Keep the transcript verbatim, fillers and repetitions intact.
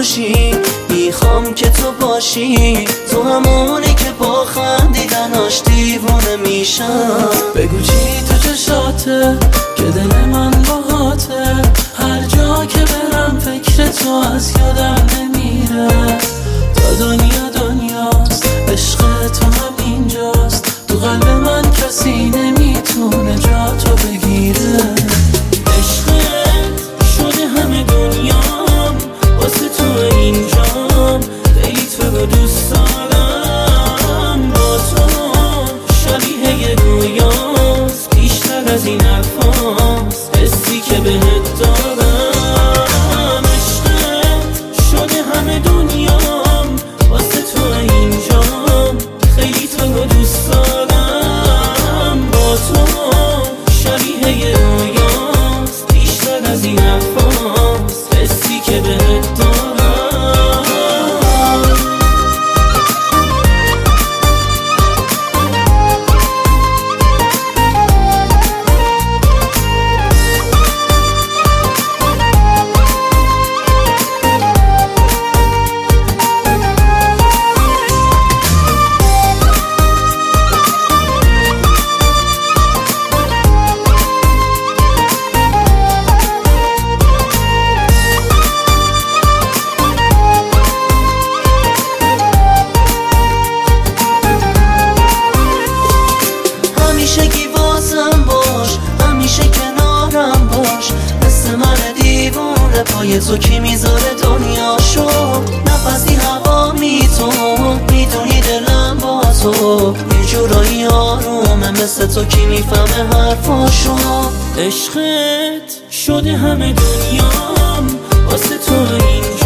باشی، میخوام که تو باشی، تو همونی که با خندیدناش دیوونه میشم. بگو چی تو چشاته که دل من باهاته، هر جا که برم فکر تو از یادم نمیره. تا دنیا دنیاست، عشق تو هم اینجاست، تو قلب من کسی نمیتونه جا تو بگیره. عشقت شده همه دنیام، واسه تو اینجام، خیلی تو رو دوست دارم. با تو شبیه یه رویاست، بیشتر از این حرفاست، حسی که بهت دارم. عشقت شده همه دنیام، واسه تو اینجام، خیلی تو رو دوست دارم. با تو شبیه یه رویاست، بیشتر از این حرفاست، حسی که بهت دارم. همیشگی واسم باش، همیشه کنارم باش، مثل من دیوونه پای تو کی میذاره دنیاشو. نفسی هوا می تو میدونی دلم با تو، یه جورایی آرومه مثل تو کی میفهمه حرفاشو. عشقت شده همه دنیام، واسه تو اینجا